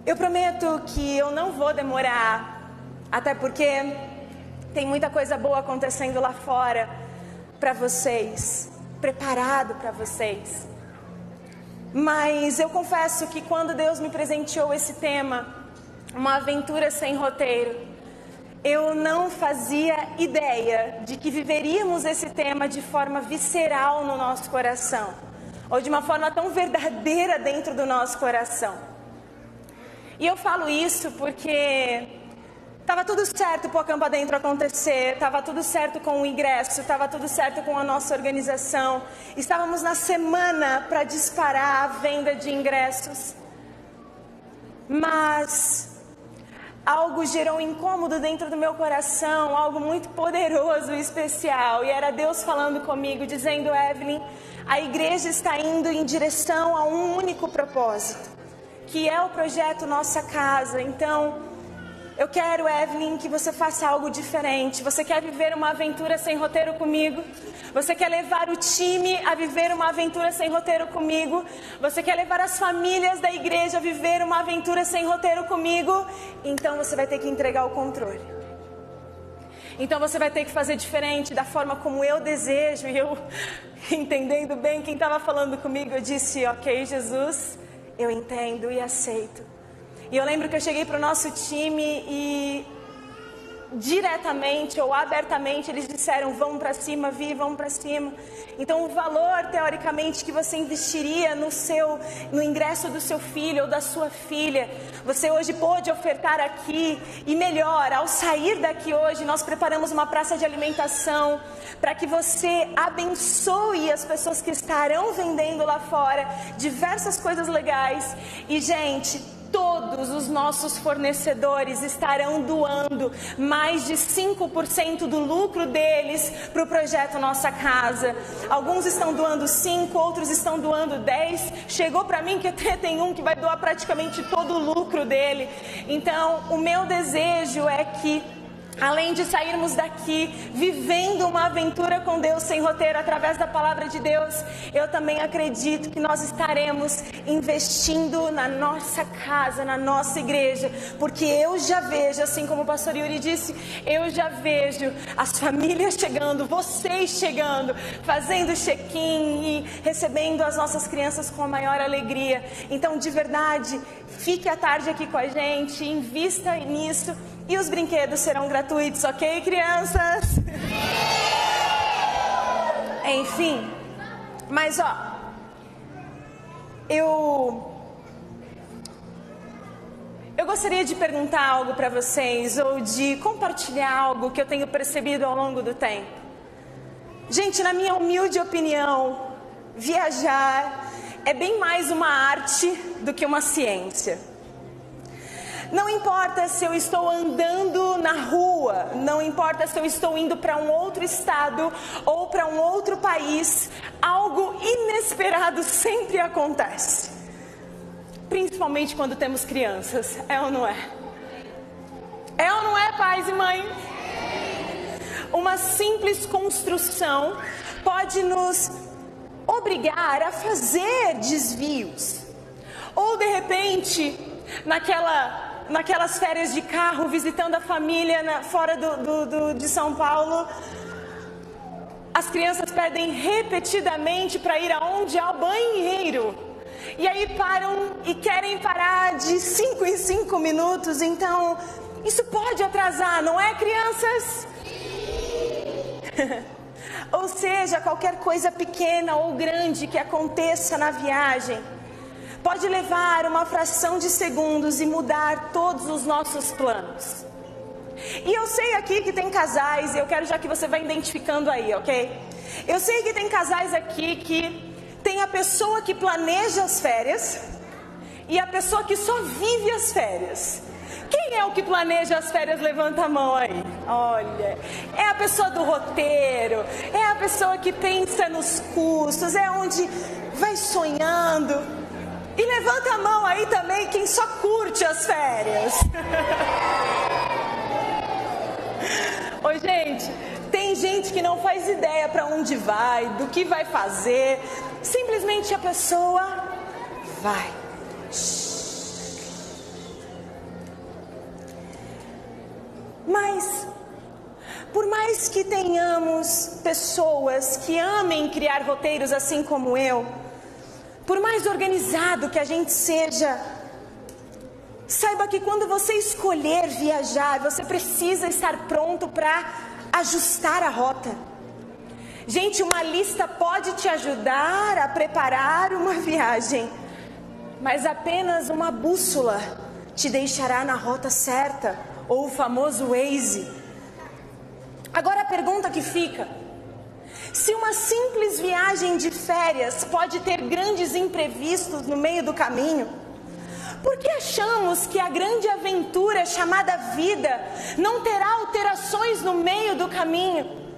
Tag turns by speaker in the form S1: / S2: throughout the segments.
S1: Eu prometo que eu não vou demorar, até porque tem muita coisa boa acontecendo lá fora para vocês, preparado para vocês. Mas eu confesso que quando Deus me presenteou esse tema, uma aventura sem roteiro, eu não fazia ideia de que viveríamos esse tema de forma visceral no nosso coração, ou de uma forma tão verdadeira dentro do nosso coração. E eu falo isso porque estava tudo certo para o Acampa Dentro acontecer, estava tudo certo com o ingresso, estava tudo certo com a nossa organização. Estávamos na semana para disparar a venda de ingressos. Mas algo gerou um incômodo dentro do meu coração, algo muito poderoso e especial. E era Deus falando comigo, dizendo: Evelyn, a igreja está indo em direção a um único propósito, que é o projeto Nossa Casa. Então, eu quero, Evelyn, que você faça algo diferente. Você quer viver uma aventura sem roteiro comigo? Você quer levar o time a viver uma aventura sem roteiro comigo? Você quer levar as famílias da igreja a viver uma aventura sem roteiro comigo? Então você vai ter que entregar o controle. Então você vai ter que fazer diferente, da forma como eu desejo. E eu, entendendo bem quem estava falando comigo, eu disse: ok, Jesus, eu entendo e aceito. E eu lembro que eu cheguei para o nosso time e diretamente ou abertamente eles disseram: vamos para cima, Vi, vamos para cima. Então o valor, teoricamente, que você investiria no ingresso do seu filho ou da sua filha, você hoje pôde ofertar aqui. E melhor, ao sair daqui hoje, nós preparamos uma praça de alimentação para que você abençoe as pessoas que estarão vendendo lá fora diversas coisas legais. E gente, todos os nossos fornecedores estarão doando mais de 5% do lucro deles para o projeto Nossa Casa. Alguns estão doando 5, outros estão doando 10. Chegou para mim que até tem um que vai doar praticamente todo o lucro dele. Então, o meu desejo é que, além de sairmos daqui vivendo uma aventura com Deus sem roteiro através da palavra de Deus, eu também acredito que nós estaremos investindo na nossa casa, na nossa igreja, porque eu já vejo, assim como o pastor Yuri disse, eu já vejo as famílias chegando, vocês chegando, fazendo check-in e recebendo as nossas crianças com a maior alegria. Então, de verdade, fique à tarde aqui com a gente, invista nisso. E os brinquedos serão gratuitos, ok, crianças? Enfim, mas eu gostaria de perguntar algo para vocês, ou de compartilhar algo que eu tenho percebido ao longo do tempo. Gente, na minha humilde opinião, viajar é bem mais uma arte do que uma ciência. Não importa se eu estou andando na rua, não importa se eu estou indo para um outro estado ou para um outro país, algo inesperado sempre acontece. Principalmente quando temos crianças, é ou não é? É ou não é, pais e mães? Uma simples construção pode nos obrigar a fazer desvios. Ou de repente, naquelas férias de carro, visitando a família fora de São Paulo, as crianças pedem repetidamente para ir aonde? Ao banheiro. E aí param e querem parar de 5 em 5 minutos. Então, isso pode atrasar, não é, crianças? Ou seja, qualquer coisa pequena ou grande que aconteça na viagem pode levar uma fração de segundos e mudar todos os nossos planos. E eu sei aqui que tem casais, e eu quero já que você vá identificando aí, ok? Eu sei que tem casais aqui que tem a pessoa que planeja as férias e a pessoa que só vive as férias. Quem é o que planeja as férias? Levanta a mão aí. Olha, é a pessoa do roteiro, é a pessoa que pensa nos custos, é onde vai sonhando. E levanta a mão aí também quem só curte as férias. Oi, gente, tem gente que não faz ideia para onde vai, do que vai fazer. Simplesmente a pessoa vai. Mas, por mais que tenhamos pessoas que amem criar roteiros assim como eu, por mais organizado que a gente seja, saiba que quando você escolher viajar, você precisa estar pronto para ajustar a rota. Gente, uma lista pode te ajudar a preparar uma viagem, mas apenas uma bússola te deixará na rota certa, ou o famoso Waze. Agora a pergunta que fica: se uma simples viagem de férias pode ter grandes imprevistos no meio do caminho, por que achamos que a grande aventura chamada vida não terá alterações no meio do caminho?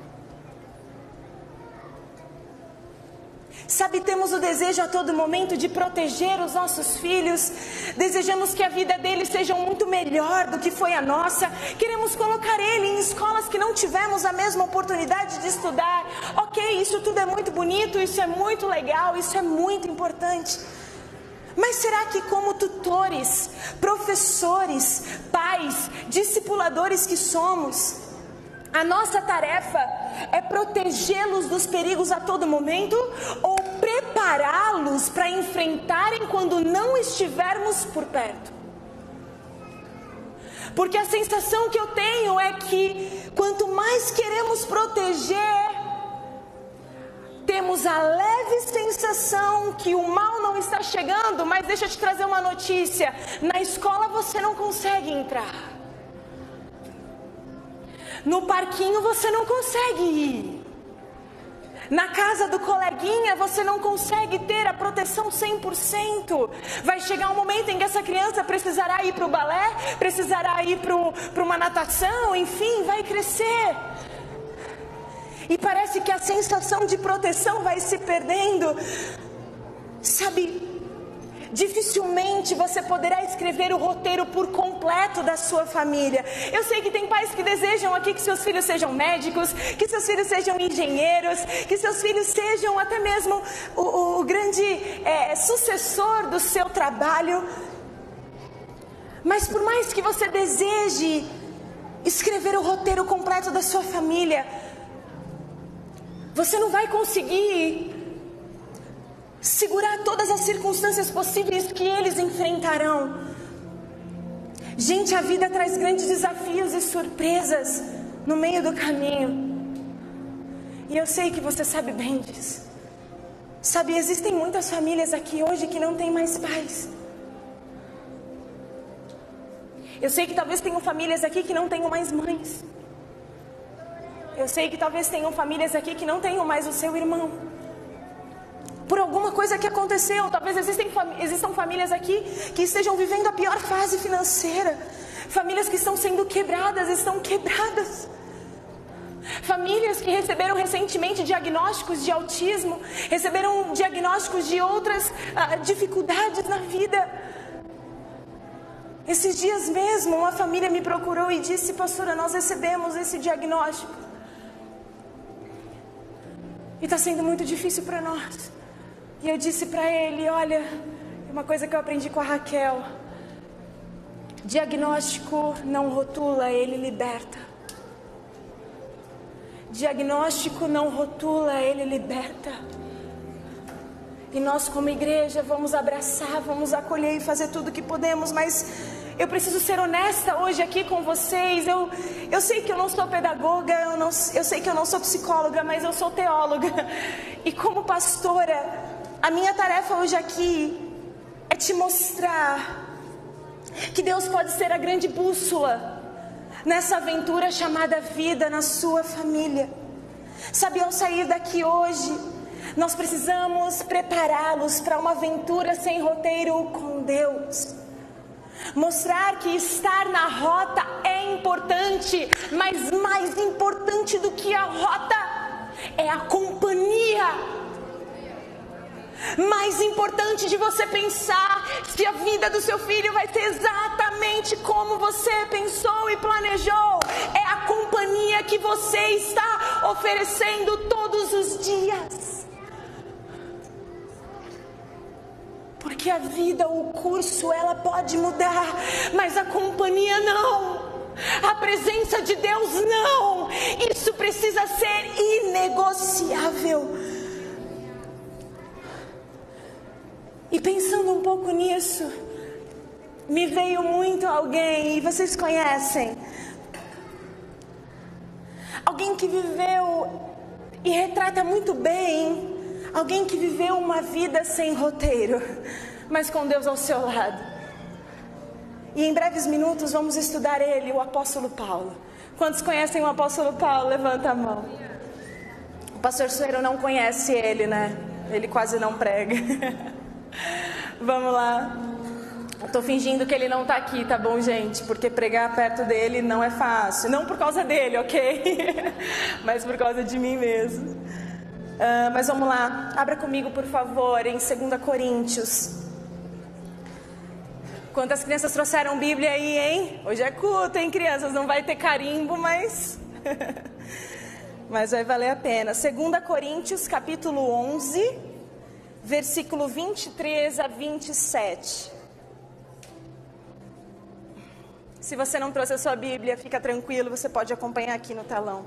S1: Sabe, temos o desejo a todo momento de proteger os nossos filhos, desejamos que a vida deles seja muito melhor do que foi a nossa, queremos colocar ele em escolas que não tivemos a mesma oportunidade de estudar. Ok, isso tudo é muito bonito, isso é muito legal, isso é muito importante. Mas será que, como tutores, professores, pais, discipuladores que somos, a nossa tarefa é protegê-los dos perigos a todo momento ou prepará-los para enfrentarem quando não estivermos por perto? Porque a sensação que eu tenho é que quanto mais queremos proteger, temos a leve sensação que o mal não está chegando. Mas deixa eu te trazer uma notícia: na escola você não consegue entrar. No parquinho você não consegue ir. Na casa do coleguinha você não consegue ter a proteção 100%. Vai chegar um momento em que essa criança precisará ir para o balé, precisará ir para uma natação, enfim, vai crescer. E parece que a sensação de proteção vai se perdendo. Sabe, dificilmente você poderá escrever o roteiro por completo da sua família. Eu sei que tem pais que desejam aqui que seus filhos sejam médicos, que seus filhos sejam engenheiros, que seus filhos sejam até mesmo o grande sucessor do seu trabalho. Mas por mais que você deseje escrever o roteiro completo da sua família, você não vai conseguir segurar todas as circunstâncias possíveis que eles enfrentarão. Gente, a vida traz grandes desafios e surpresas no meio do caminho. E eu sei que você sabe bem disso. Sabe, existem muitas famílias aqui hoje que não têm mais pais. Eu sei que talvez tenham famílias aqui que não tenham mais mães. Eu sei que talvez tenham famílias aqui que não tenham mais o seu irmão. Por alguma coisa que aconteceu, talvez existam famílias aqui que estejam vivendo a pior fase financeira. Famílias que estão sendo quebradas, estão quebradas. Famílias que receberam recentemente diagnósticos de autismo, receberam diagnósticos de outras dificuldades na vida. Esses dias mesmo, uma família me procurou e disse: pastora, nós recebemos esse diagnóstico e está sendo muito difícil para nós. E eu disse para ele: olha, uma coisa que eu aprendi com a Raquel: diagnóstico não rotula, ele liberta. Diagnóstico não rotula, ele liberta. E nós como igreja vamos abraçar, vamos acolher e fazer tudo o que podemos, mas eu preciso ser honesta hoje aqui com vocês. Eu sei que eu não sou pedagoga, eu sei que eu não sou psicóloga, mas eu sou teóloga. E como pastora, a minha tarefa hoje aqui é te mostrar que Deus pode ser a grande bússola nessa aventura chamada vida na sua família. Sabe, ao sair daqui hoje, nós precisamos prepará-los para uma aventura sem roteiro com Deus. Mostrar que estar na rota é importante, mas mais importante do que a rota é a companhia. Mais importante de você pensar se a vida do seu filho vai ser exatamente como você pensou e planejou, é a companhia que você está oferecendo todos os dias. Porque a vida, o curso, ela pode mudar, mas a companhia não. A presença de Deus, não. Isso precisa ser inegociável. E pensando um pouco nisso, me veio muito alguém, e vocês conhecem, alguém que viveu e retrata muito bem, alguém que viveu uma vida sem roteiro, mas com Deus ao seu lado. E em breves minutos vamos estudar ele, o apóstolo Paulo. Quantos conhecem o apóstolo Paulo? Levanta a mão. O pastor Sueiro não conhece ele, né? Ele quase não prega. Vamos lá. Eu tô fingindo que ele não tá aqui, tá bom, gente? Porque pregar perto dele não é fácil. Não por causa dele, ok? Mas por causa de mim mesmo. Mas vamos lá. Abra comigo, por favor, em 2 Coríntios. Quantas crianças trouxeram Bíblia aí, hein? Hoje é culto, hein, crianças? Não vai ter carimbo, mas... mas vai valer a pena. 2 Coríntios, capítulo 11, versículo 23 a 27. Se você não trouxe a sua Bíblia, fica tranquilo, você pode acompanhar aqui no telão.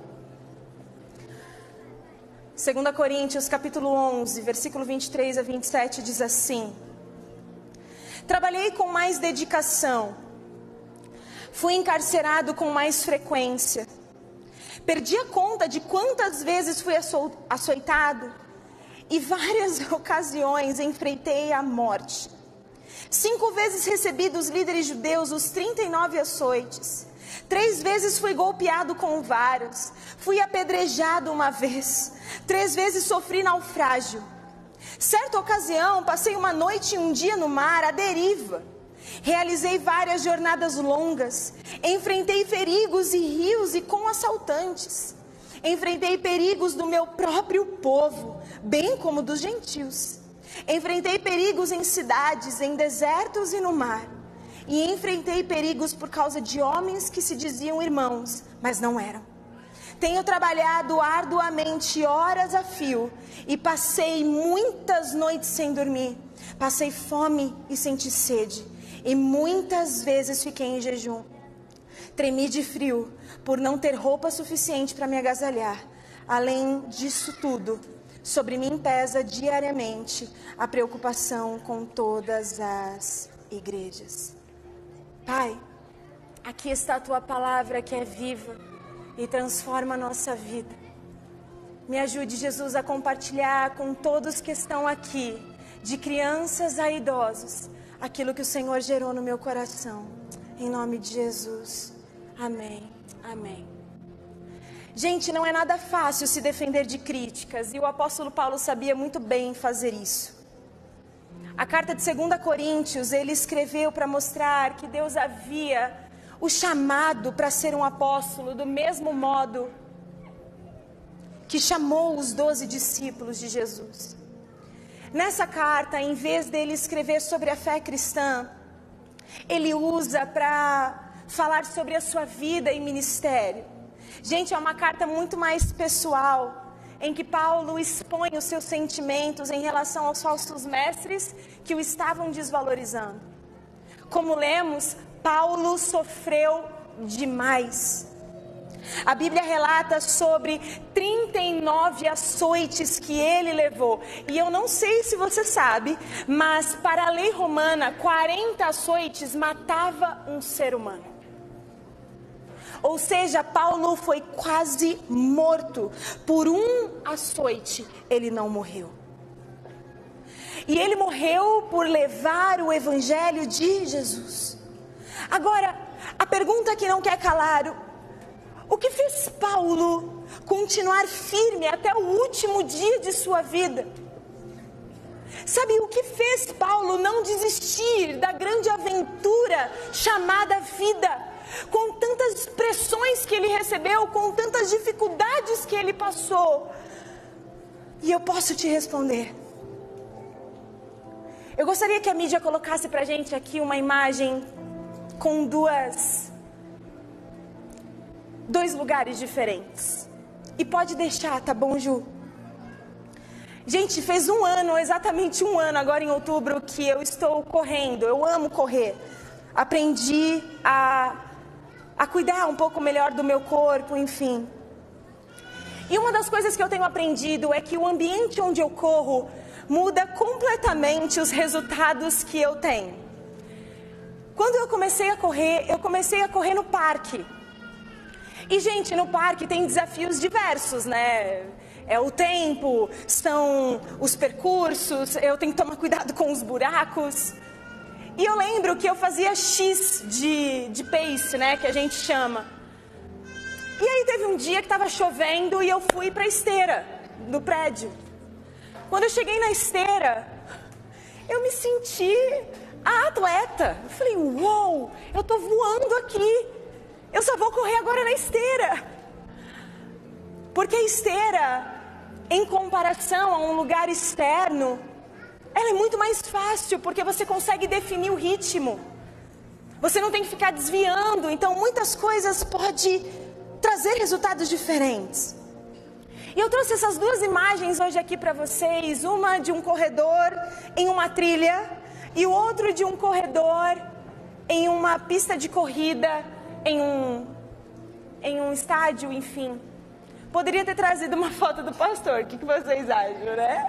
S1: 2 Coríntios, capítulo 11, versículo 23 a 27, diz assim: trabalhei com mais dedicação, fui encarcerado com mais frequência, perdi a conta de quantas vezes fui açoitado, e várias ocasiões enfrentei a morte. 5 vezes recebi dos líderes judeus os 39 açoites. 3 vezes fui golpeado com varas. Fui apedrejado uma vez. 3 vezes sofri naufrágio. Certa ocasião, passei uma noite e um dia no mar, à deriva. Realizei várias jornadas longas. Enfrentei perigos e rios e com assaltantes. Enfrentei perigos do meu próprio povo, bem como dos gentios. Enfrentei perigos em cidades, em desertos e no mar. E enfrentei perigos por causa de homens que se diziam irmãos, mas não eram. Tenho trabalhado arduamente, horas a fio, e passei muitas noites sem dormir. Passei fome e senti sede, e muitas vezes fiquei em jejum. Tremi de frio, por não ter roupa suficiente para me agasalhar. Além disso tudo, sobre mim pesa diariamente a preocupação com todas as igrejas. Pai, aqui está a Tua palavra que é viva e transforma a nossa vida. Me ajude, Jesus, a compartilhar com todos que estão aqui, de crianças a idosos, aquilo que o Senhor gerou no meu coração. Em nome de Jesus. Amém. Amém. Gente, não é nada fácil se defender de críticas, e o apóstolo Paulo sabia muito bem fazer isso. A carta de 2 Coríntios, ele escreveu para mostrar que Deus havia o chamado para ser um apóstolo, do mesmo modo que chamou os 12 discípulos de Jesus. Nessa carta, em vez dele escrever sobre a fé cristã, ele usa para falar sobre a sua vida e ministério. Gente, é uma carta muito mais pessoal, em que Paulo expõe os seus sentimentos em relação aos falsos mestres que o estavam desvalorizando. Como lemos, Paulo sofreu demais. A Bíblia relata sobre 39 açoites que ele levou. E eu não sei se você sabe, mas para a lei romana, 40 açoites matava um ser humano. Ou seja, Paulo foi quase morto. Por um açoite, ele não morreu. E ele morreu por levar o evangelho de Jesus. Agora, a pergunta que não quer calar: o que fez Paulo continuar firme até o último dia de sua vida? Sabe, o que fez Paulo não desistir da grande aventura chamada vida? Com tantas pressões que ele recebeu, com tantas dificuldades que ele passou. E eu posso te responder. Eu gostaria que a mídia colocasse pra gente aqui uma imagem com dois lugares diferentes. E pode deixar, tá bom, Ju? Gente, fez exatamente um ano, agora em outubro, que eu estou correndo. Eu amo correr. Aprendi a a cuidar um pouco melhor do meu corpo, enfim. E uma das coisas que eu tenho aprendido é que o ambiente onde eu corro muda completamente os resultados que eu tenho. Quando eu comecei a correr no parque. E, gente, no parque tem desafios diversos, né? É o tempo, são os percursos, eu tenho que tomar cuidado com os buracos. E eu lembro que eu fazia X de pace, né, que a gente chama. E aí teve um dia que estava chovendo e eu fui para a esteira do prédio. Quando eu cheguei na esteira, eu me senti a atleta. Eu falei, uou, eu estou voando aqui. Eu só vou correr agora na esteira. Porque a esteira, em comparação a um lugar externo, ela é muito mais fácil, porque você consegue definir o ritmo. Você não tem que ficar desviando, então muitas coisas podem trazer resultados diferentes. E eu trouxe essas duas imagens hoje aqui para vocês, uma de um corredor em uma trilha e o outro de um corredor em uma pista de corrida, em um estádio, enfim. Poderia ter trazido uma foto do pastor, o que vocês acham, né?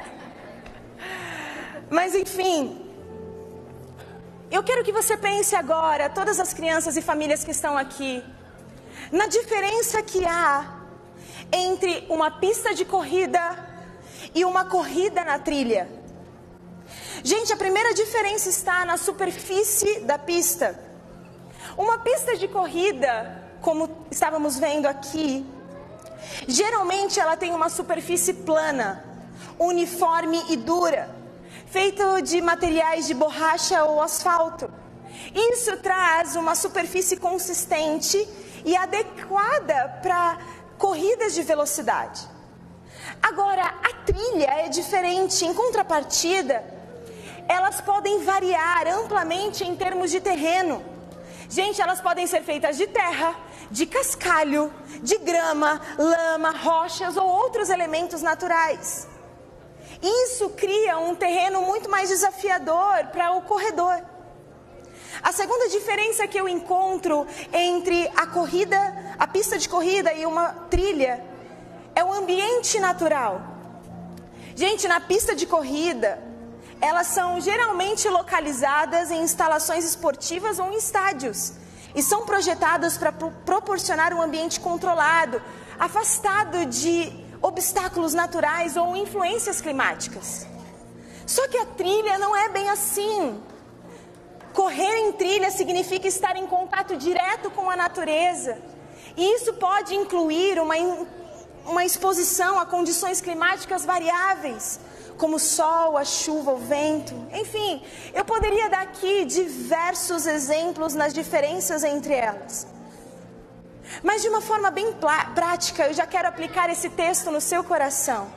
S1: Mas enfim, eu quero que você pense agora, todas as crianças e famílias que estão aqui, na diferença que há entre uma pista de corrida e uma corrida na trilha. Gente, a primeira diferença está na superfície da pista. Uma pista de corrida, como estávamos vendo aqui, geralmente ela tem uma superfície plana, uniforme e dura, feito de materiais de borracha ou asfalto. Isso traz uma superfície consistente e adequada para corridas de velocidade. Agora, a trilha é diferente. Em contrapartida, elas podem variar amplamente em termos de terreno. Gente, elas podem ser feitas de terra, de cascalho, de grama, lama, rochas ou outros elementos naturais. Isso cria um terreno muito mais desafiador para o corredor. A segunda diferença que eu encontro entre a pista de corrida e uma trilha é o ambiente natural. Gente, na pista de corrida, elas são geralmente localizadas em instalações esportivas ou em estádios e são projetadas para proporcionar um ambiente controlado, afastado de obstáculos naturais ou influências climáticas. Só que a trilha não é bem assim. Correr em trilha significa estar em contato direto com a natureza. E isso pode incluir uma exposição a condições climáticas variáveis, como o sol, a chuva, o vento. Enfim, eu poderia dar aqui diversos exemplos nas diferenças entre elas. Mas de uma forma bem prática, eu já quero aplicar esse texto no seu coração.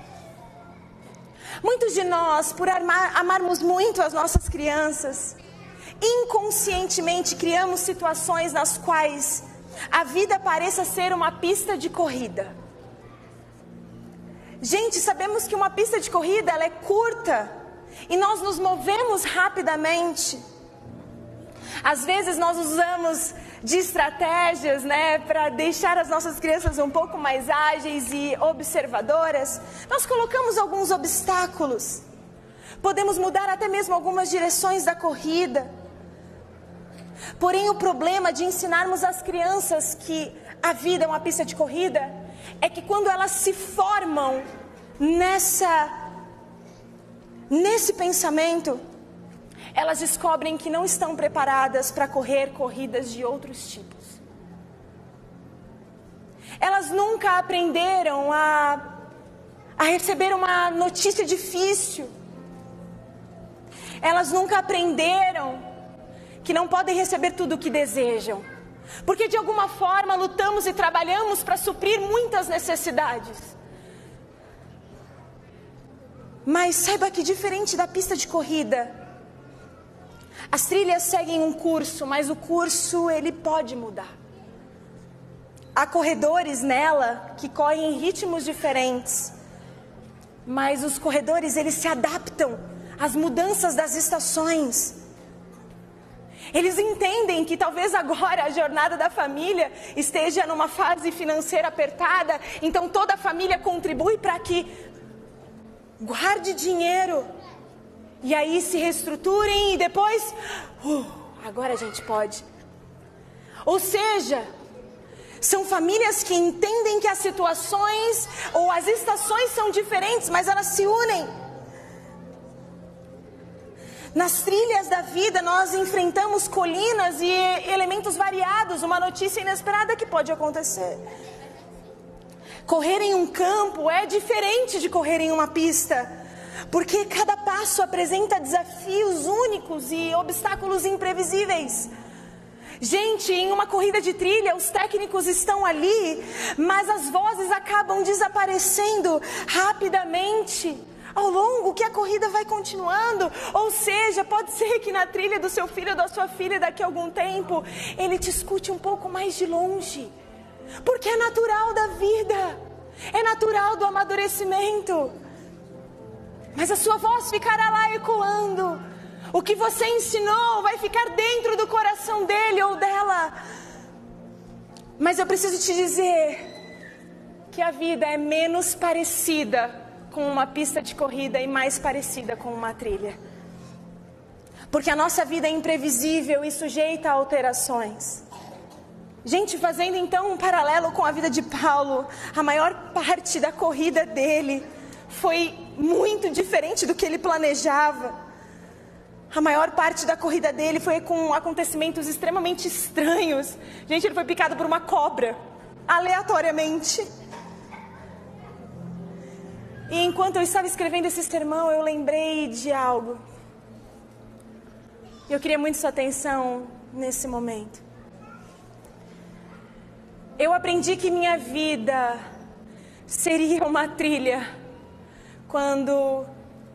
S1: Muitos de nós, por amarmos muito as nossas crianças, inconscientemente criamos situações nas quais a vida pareça ser uma pista de corrida. Gente, sabemos que uma pista de corrida ela é curta e nós nos movemos rapidamente. Às vezes nós usamos de estratégias, né, para deixar as nossas crianças um pouco mais ágeis e observadoras. Nós colocamos alguns obstáculos. Podemos mudar até mesmo algumas direções da corrida. Porém, o problema de ensinarmos às crianças que a vida é uma pista de corrida é que quando elas se formam nesse pensamento, elas descobrem que não estão preparadas para correr corridas de outros tipos. Elas nunca aprenderam a receber uma notícia difícil. Elas nunca aprenderam que não podem receber tudo o que desejam. Porque de alguma forma lutamos e trabalhamos para suprir muitas necessidades. Mas saiba que diferente da pista de corrida, as trilhas seguem um curso, mas o curso ele pode mudar. Há corredores nela que correm em ritmos diferentes, mas os corredores eles se adaptam às mudanças das estações. Eles entendem que talvez agora a jornada da família esteja numa fase financeira apertada, então toda a família contribui para que guarde dinheiro e aí se reestruturem e depois, agora a gente pode. Ou seja, são famílias que entendem que as situações ou as estações são diferentes, mas elas se unem. Nas trilhas da vida nós enfrentamos colinas e elementos variados, uma notícia inesperada que pode acontecer. Correr em um campo é diferente de correr em uma pista, porque cada passo apresenta desafios únicos e obstáculos imprevisíveis. Gente, em uma corrida de trilha, os técnicos estão ali, mas as vozes acabam desaparecendo rapidamente. Ao longo que a corrida vai continuando, ou seja, pode ser que na trilha do seu filho ou da sua filha daqui a algum tempo, ele te escute um pouco mais de longe, porque é natural da vida, é natural do amadurecimento, mas a sua voz ficará lá ecoando. O que você ensinou vai ficar dentro do coração dele ou dela. Mas eu preciso te dizer que a vida é menos parecida com uma pista de corrida e mais parecida com uma trilha. Porque a nossa vida é imprevisível e sujeita a alterações. Gente, fazendo então um paralelo com a vida de Paulo, a maior parte da corrida dele foi muito diferente do que ele planejava. A maior parte da corrida dele foi com acontecimentos extremamente estranhos. Gente, ele foi picado por uma cobra, aleatoriamente. E enquanto eu estava escrevendo esse sermão, eu lembrei de algo. Eu queria muito sua atenção nesse momento. Eu aprendi que minha vida seria uma trilha quando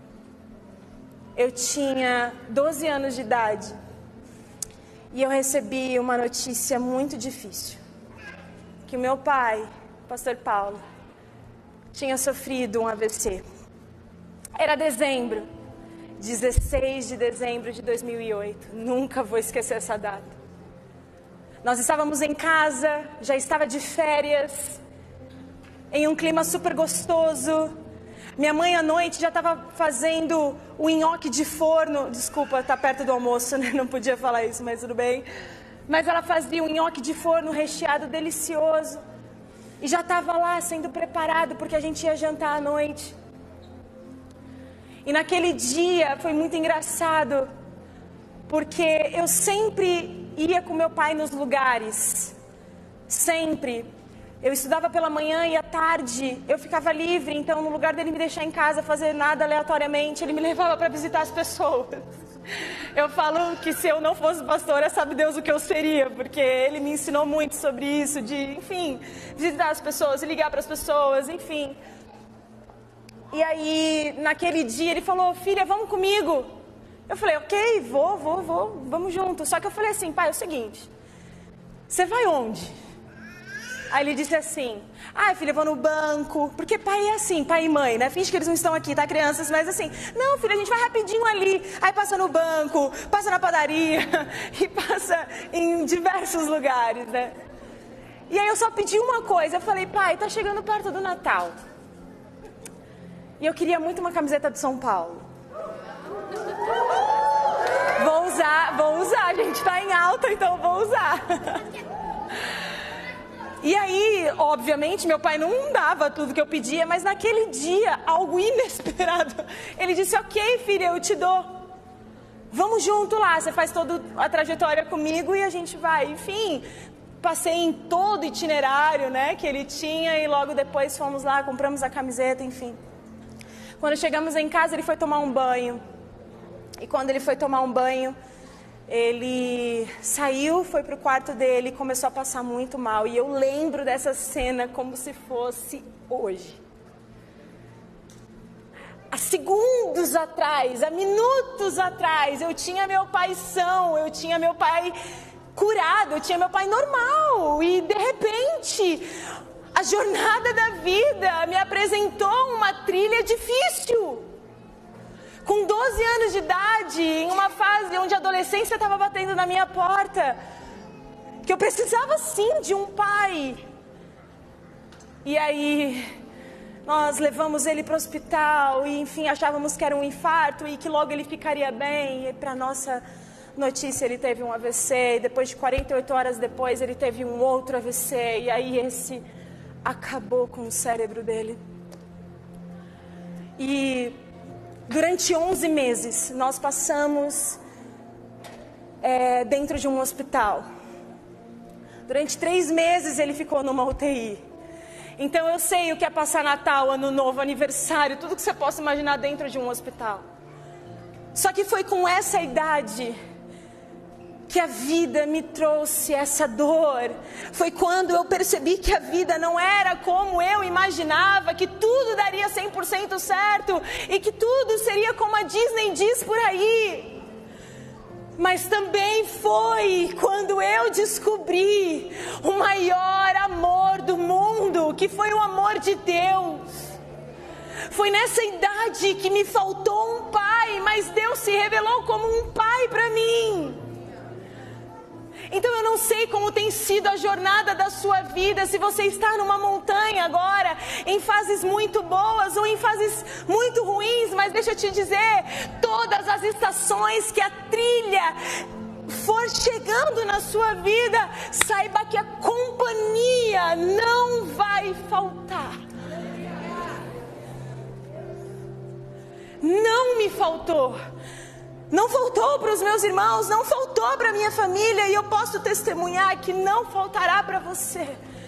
S1: eu tinha 12 anos de idade e eu recebi uma notícia muito difícil. Que o meu pai, o pastor Paulo, tinha sofrido um AVC. Era dezembro, 16 de dezembro de 2008. Nunca vou esquecer essa data. Nós estávamos em casa, já estava de férias, em um clima super gostoso. Minha mãe à noite já estava fazendo o nhoque de forno. Desculpa, tá perto do almoço, né? Não podia falar isso, mas tudo bem. Mas ela fazia um nhoque de forno recheado delicioso. E já estava lá sendo preparado porque a gente ia jantar à noite. E naquele dia foi muito engraçado, porque eu sempre ia com meu pai nos lugares. Sempre. Eu estudava pela manhã e à tarde eu ficava livre, então no lugar dele me deixar em casa fazer nada aleatoriamente, ele me levava para visitar as pessoas. Eu falo que se eu não fosse pastora, sabe Deus o que eu seria, porque ele me ensinou muito sobre isso, de, enfim, visitar as pessoas, ligar para as pessoas, enfim. E aí, naquele dia, ele falou, filha, vamos comigo. Eu falei, ok, vou, vamos juntos. Só que eu falei assim, pai, é o seguinte, você vai onde? Aí ele disse assim, filha, eu vou no banco, porque pai é assim, pai e mãe, né? Finge que eles não estão aqui, tá, crianças? Mas assim, não, filha, a gente vai rapidinho ali. Aí passa no banco, passa na padaria e passa em diversos lugares, né? E aí eu só pedi uma coisa, eu falei, pai, tá chegando perto do Natal. E eu queria muito uma camiseta de São Paulo. Vou usar, gente, tá em alta, então vou usar. E aí, obviamente, meu pai não dava tudo que eu pedia, mas naquele dia, algo inesperado, ele disse, ok, filha, eu te dou. Vamos junto lá, você faz toda a trajetória comigo e a gente vai. Enfim, passei em todo o itinerário, né, que ele tinha e logo depois fomos lá, compramos a camiseta, enfim. Quando chegamos em casa, ele foi tomar um banho. E quando ele foi tomar um banho, ele saiu, foi para o quarto dele e começou a passar muito mal. E eu lembro dessa cena como se fosse hoje. Há segundos atrás, há minutos atrás, eu tinha meu pai são, eu tinha meu pai curado, eu tinha meu pai normal. E de repente, a jornada da vida me apresentou uma trilha difícil. com 12 anos de idade, em uma fase onde a adolescência estava batendo na minha porta, que eu precisava sim de um pai. E aí nós levamos ele para o hospital e enfim, achávamos que era um infarto e que logo ele ficaria bem. E para nossa notícia, ele teve um AVC, e depois de 48 horas depois ele teve um outro AVC, e aí esse acabou com o cérebro dele. E durante 11 meses nós passamos dentro de um hospital. Durante 3 meses ele ficou numa UTI. Então eu sei o que é passar Natal, Ano Novo, aniversário, tudo que você possa imaginar dentro de um hospital. Só que foi com essa idade que a vida me trouxe essa dor. Foi quando eu percebi que a vida não era como eu imaginava, que tudo daria 100% certo e que tudo seria como a Disney diz por aí. Mas também foi quando eu descobri o maior amor do mundo, que foi o amor de Deus. Foi nessa idade que me faltou um pai, mas Deus se revelou como um pai para mim. Então eu não sei como tem sido a jornada da sua vida, se você está numa montanha agora, em fases muito boas ou em fases muito ruins, mas deixa eu te dizer, todas as estações que a trilha for chegando na sua vida, saiba que a companhia não vai faltar. Não me faltou. Não faltou para os meus irmãos, não faltou para a minha família, e eu posso testemunhar que não faltará para você.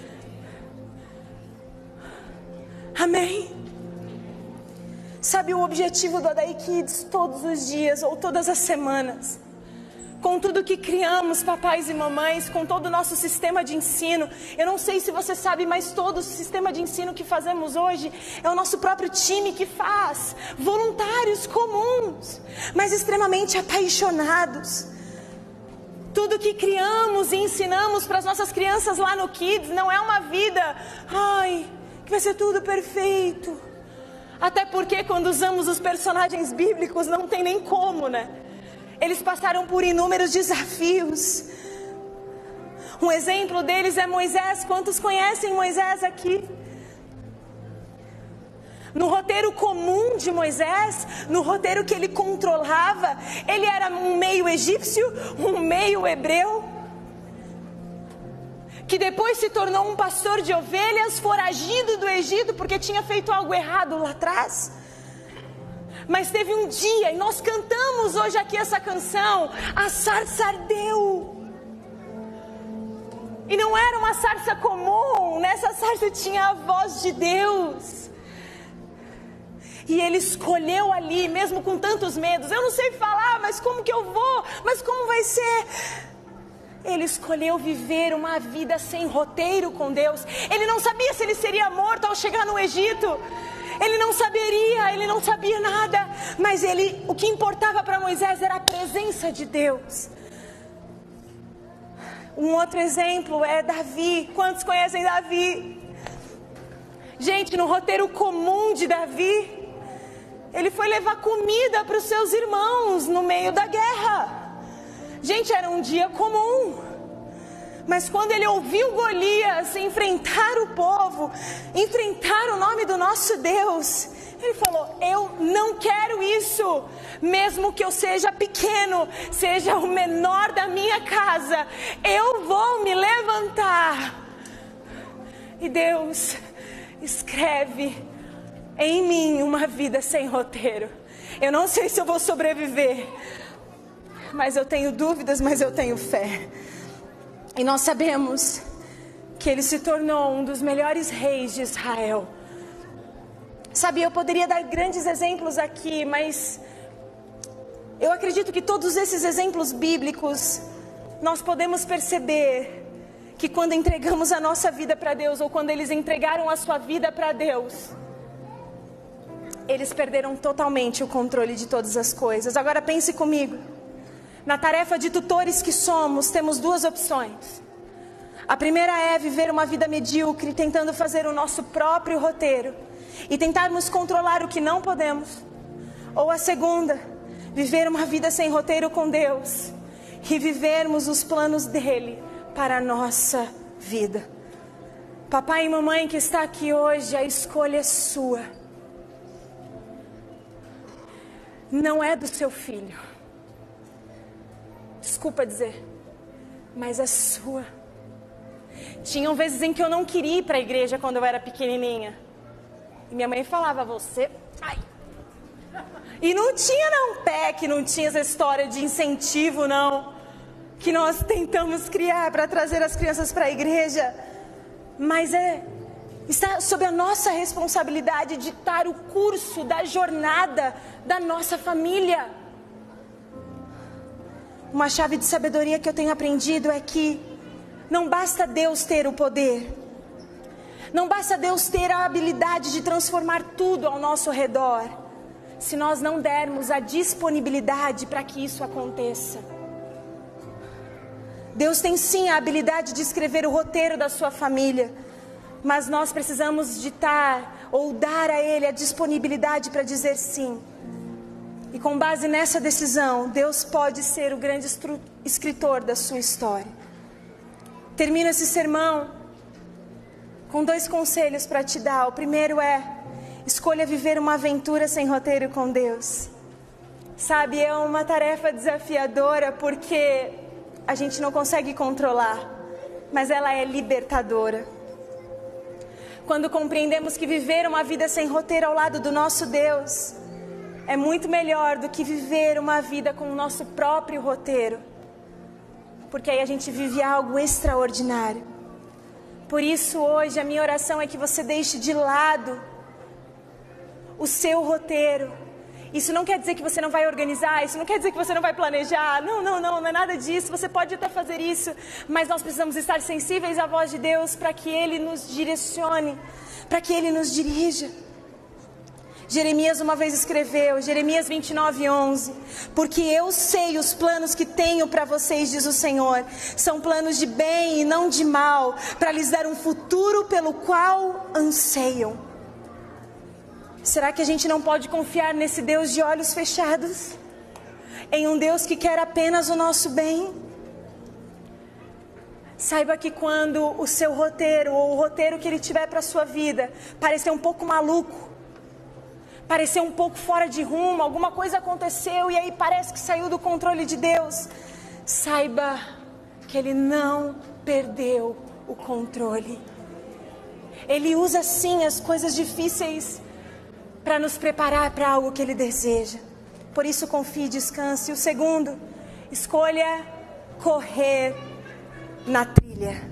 S1: Amém? Sabe o objetivo do Adai Kids todos os dias ou todas as semanas? Com tudo que criamos, papais e mamães, com todo o nosso sistema de ensino. Eu não sei se você sabe, mas todo o sistema de ensino que fazemos hoje é o nosso próprio time que faz. Voluntários comuns, mas extremamente apaixonados. Tudo que criamos e ensinamos para as nossas crianças lá no Kids não é uma vida, que vai ser tudo perfeito. Até porque quando usamos os personagens bíblicos não tem nem como, né? Eles passaram por inúmeros desafios. Um exemplo deles é Moisés. Quantos conhecem Moisés aqui? No roteiro comum de Moisés, no roteiro que ele controlava, ele era um meio egípcio, um meio hebreu, que depois se tornou um pastor de ovelhas, foragido do Egito porque tinha feito algo errado lá atrás. Mas teve um dia, e nós cantamos hoje aqui essa canção, a sarça ardeu. E não era uma sarça comum, nessa sarça tinha a voz de Deus. E ele escolheu ali, mesmo com tantos medos, eu não sei falar, mas como que eu vou? Mas como vai ser? Ele escolheu viver uma vida sem roteiro com Deus. Ele não sabia se ele seria morto ao chegar no Egito. Ele não saberia, ele não sabia nada, mas o que importava para Moisés era a presença de Deus. Um outro exemplo é Davi. Quantos conhecem Davi? Gente, no roteiro comum de Davi, ele foi levar comida para os seus irmãos no meio da guerra. Gente, era um dia comum. Mas quando ele ouviu Golias enfrentar o povo, enfrentar o nome do nosso Deus, ele falou, eu não quero isso, mesmo que eu seja pequeno, seja o menor da minha casa, eu vou me levantar. E Deus escreve em mim uma vida sem roteiro. Eu não sei se eu vou sobreviver, mas eu tenho dúvidas, mas eu tenho fé. E nós sabemos que ele se tornou um dos melhores reis de Israel. Sabe, eu poderia dar grandes exemplos aqui, mas eu acredito que todos esses exemplos bíblicos, nós podemos perceber que quando entregamos a nossa vida para Deus, ou quando eles entregaram a sua vida para Deus, eles perderam totalmente o controle de todas as coisas. Agora pense comigo. Na tarefa de tutores que somos, temos duas opções. A primeira é viver uma vida medíocre, tentando fazer o nosso próprio roteiro e tentarmos controlar o que não podemos. Ou a segunda, viver uma vida sem roteiro com Deus e vivermos os planos dele para a nossa vida. Papai e mamãe que está aqui hoje, a escolha é sua. Não é do seu filho. Desculpa dizer, mas é sua. Tinham vezes em que eu não queria ir para a igreja quando eu era pequenininha. E minha mãe falava, você... Ai. E não tinha não PEC, não tinha essa história de incentivo não. Que nós tentamos criar para trazer as crianças para a igreja. Mas está sob a nossa responsabilidade de ditar o curso da jornada da nossa família. Uma chave de sabedoria que eu tenho aprendido é que não basta Deus ter o poder. Não basta Deus ter a habilidade de transformar tudo ao nosso redor, se nós não dermos a disponibilidade para que isso aconteça. Deus tem sim a habilidade de escrever o roteiro da sua família, mas nós precisamos ditar ou dar a Ele a disponibilidade para dizer sim. E com base nessa decisão, Deus pode ser o grande escritor da sua história. Termino esse sermão com 2 conselhos para te dar. O primeiro é, escolha viver uma aventura sem roteiro com Deus. Sabe, é uma tarefa desafiadora porque a gente não consegue controlar, mas ela é libertadora. Quando compreendemos que viver uma vida sem roteiro ao lado do nosso Deus é muito melhor do que viver uma vida com o nosso próprio roteiro, porque aí a gente vive algo extraordinário. Por isso hoje a minha oração é que você deixe de lado o seu roteiro. Isso não quer dizer que você não vai organizar, isso não quer dizer que você não vai planejar, não é nada disso, você pode até fazer isso, mas nós precisamos estar sensíveis à voz de Deus para que Ele nos direcione, para que Ele nos dirija. Jeremias uma vez escreveu, Jeremias 29:11, porque eu sei os planos que tenho para vocês, diz o Senhor, são planos de bem e não de mal, para lhes dar um futuro pelo qual anseiam. Será que a gente não pode confiar nesse Deus de olhos fechados? Em um Deus que quer apenas o nosso bem? Saiba que quando o seu roteiro, ou o roteiro que Ele tiver para a sua vida, parecer um pouco maluco, parecer um pouco fora de rumo, alguma coisa aconteceu e aí parece que saiu do controle de Deus, saiba que Ele não perdeu o controle. Ele usa sim as coisas difíceis para nos preparar para algo que Ele deseja. Por isso confie e descanse. O segundo, escolha correr na trilha.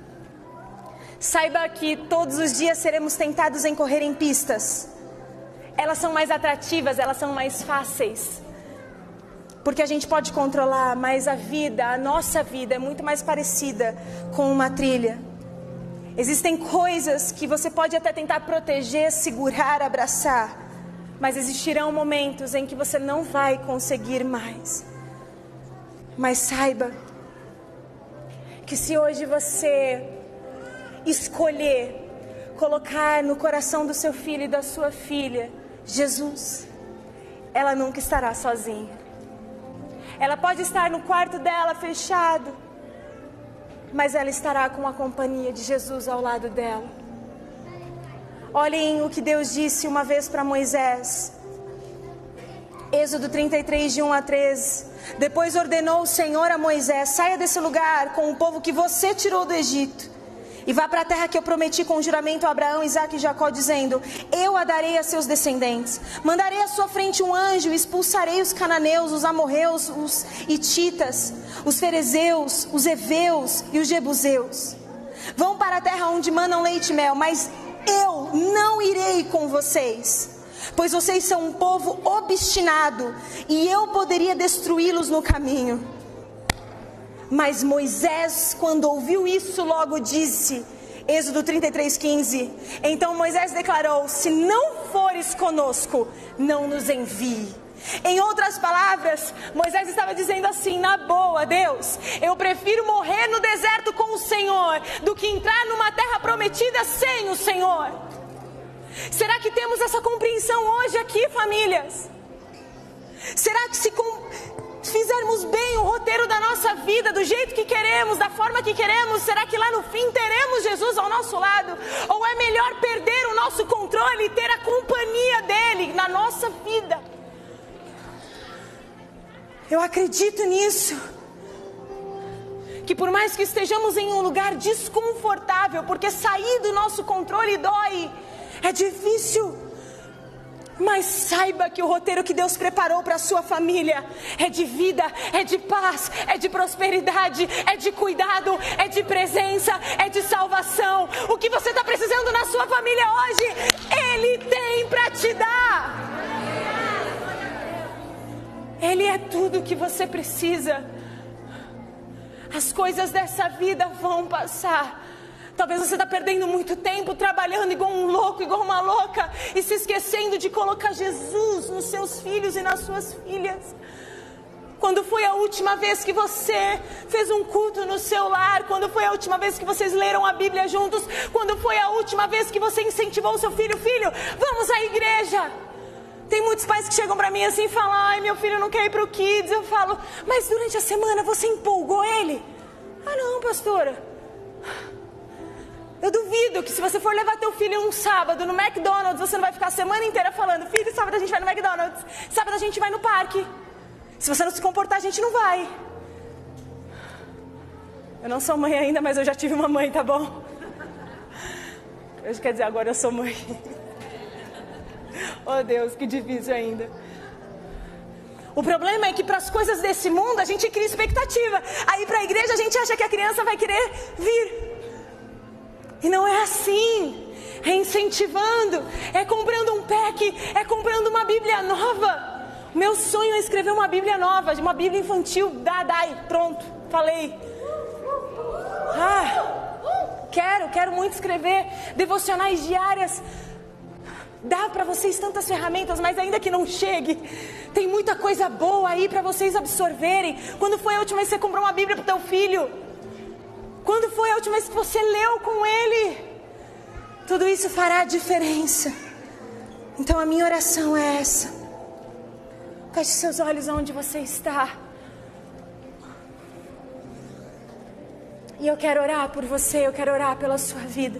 S1: Saiba que todos os dias seremos tentados em correr em pistas. Elas são mais atrativas, elas são mais fáceis, porque a gente pode controlar, mas a vida, a nossa vida é muito mais parecida com uma trilha. Existem coisas que você pode até tentar proteger, segurar, abraçar, mas existirão momentos em que você não vai conseguir mais. Mas saiba que se hoje você escolher colocar no coração do seu filho e da sua filha Jesus, ela nunca estará sozinha. Ela pode estar no quarto dela fechado, mas ela estará com a companhia de Jesus ao lado dela. Olhem o que Deus disse uma vez para Moisés. Êxodo 33, de 1 a 13. Depois ordenou o Senhor a Moisés: saia desse lugar com o povo que você tirou do Egito e vá para a terra que eu prometi com juramento a Abraão, Isaque e Jacó, dizendo: eu a darei a seus descendentes. Mandarei à sua frente um anjo e expulsarei os cananeus, os amorreus, os hititas, os ferezeus, os heveus e os jebuseus. Vão para a terra onde manam leite e mel, mas eu não irei com vocês, pois vocês são um povo obstinado e eu poderia destruí-los no caminho. Mas Moisés, quando ouviu isso, logo disse, Êxodo 33:15, então Moisés declarou: se não fores conosco, não nos envie. Em outras palavras, Moisés estava dizendo assim: na boa, Deus, eu prefiro morrer no deserto com o Senhor do que entrar numa terra prometida sem o Senhor. Será que temos essa compreensão hoje aqui, famílias? Será que se fizermos bem o roteiro da nossa vida, do jeito que queremos, da forma que queremos, será que lá no fim teremos Jesus ao nosso lado? Ou é melhor perder o nosso controle e ter a companhia dele na nossa vida? Eu acredito nisso. Que por mais que estejamos em um lugar desconfortável, porque sair do nosso controle dói, é difícil. Mas saiba que o roteiro que Deus preparou para a sua família é de vida, é de paz, é de prosperidade, é de cuidado, é de presença, é de salvação. O que você está precisando na sua família hoje, Ele tem para te dar. Ele é tudo o que você precisa. As coisas dessa vida vão passar. Talvez você está perdendo muito tempo trabalhando igual um louco, igual uma louca, e se esquecendo de colocar Jesus nos seus filhos e nas suas filhas. Quando foi a última vez que você fez um culto no seu lar? Quando foi a última vez que vocês leram a Bíblia juntos? Quando foi a última vez que você incentivou o seu filho? Filho, vamos à igreja. Tem muitos pais que chegam para mim assim e falam: ai, meu filho não quer ir para o Kids. Eu falo: mas durante a semana você empolgou ele? Ah, não, pastora. Eu duvido que se você for levar teu filho um sábado no McDonald's, você não vai ficar a semana inteira falando: filho, sábado a gente vai no McDonald's, sábado a gente vai no parque. Se você não se comportar, a gente não vai. Eu não sou mãe ainda, mas eu já tive uma mãe, tá bom? Quer dizer, agora eu sou mãe. Oh Deus, que difícil ainda. O problema é que para as coisas desse mundo a gente cria expectativa. Aí para a igreja a gente acha que a criança vai querer vir. E não é assim. É incentivando, é comprando um pack, é comprando uma Bíblia nova. Meu sonho é escrever uma Bíblia nova, uma Bíblia infantil. Pronto, falei. Quero muito escrever devocionais diárias. Dá para vocês tantas ferramentas, mas ainda que não chegue, tem muita coisa boa aí para vocês absorverem. Quando foi a última vez que você comprou uma Bíblia para o teu filho? Quando foi a última vez que você leu com ele? Tudo isso fará diferença. Então a minha oração é essa. Feche seus olhos onde você está. E eu quero orar por você, eu quero orar pela sua vida.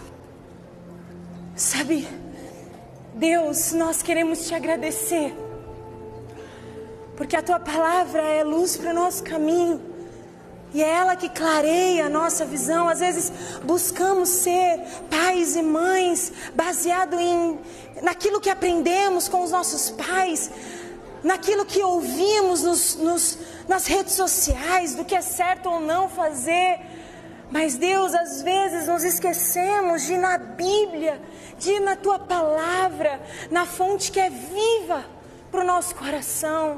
S1: Sabe, Deus, nós queremos te agradecer, porque a tua palavra é luz para o nosso caminho, e é ela que clareia a nossa visão. Às vezes buscamos ser pais e mães baseado naquilo que aprendemos com os nossos pais, naquilo que ouvimos nas redes sociais, do que é certo ou não fazer. Mas Deus, às vezes nos esquecemos de ir na Bíblia, de ir na tua palavra, na fonte que é viva para o nosso coração.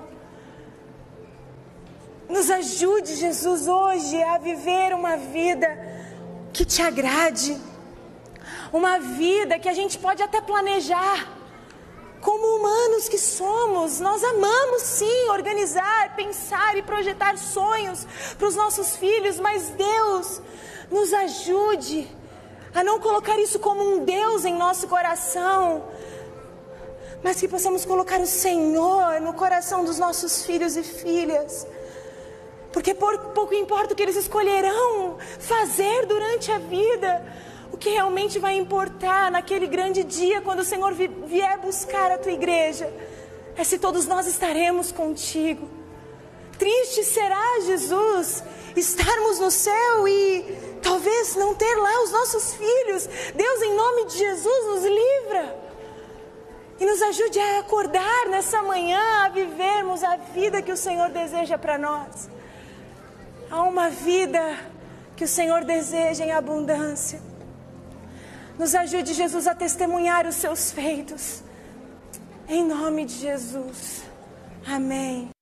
S1: Nos ajude, Jesus, hoje a viver uma vida que te agrade, uma vida que a gente pode até planejar. Como humanos que somos, nós amamos sim organizar, pensar e projetar sonhos para os nossos filhos, mas Deus, nos ajude a não colocar isso como um Deus em nosso coração, mas que possamos colocar o Senhor no coração dos nossos filhos e filhas, porque pouco importa o que eles escolherão fazer durante a vida. O que realmente vai importar naquele grande dia, quando o Senhor vier buscar a tua igreja, é se todos nós estaremos contigo. Triste será, Jesus, estarmos no céu e talvez não ter lá os nossos filhos. Deus, em nome de Jesus, nos livra e nos ajude a acordar nessa manhã, a vivermos a vida que o Senhor deseja para nós. Há uma vida que o Senhor deseja em abundância. Nos ajude, Jesus, a testemunhar os seus feitos. Em nome de Jesus. Amém.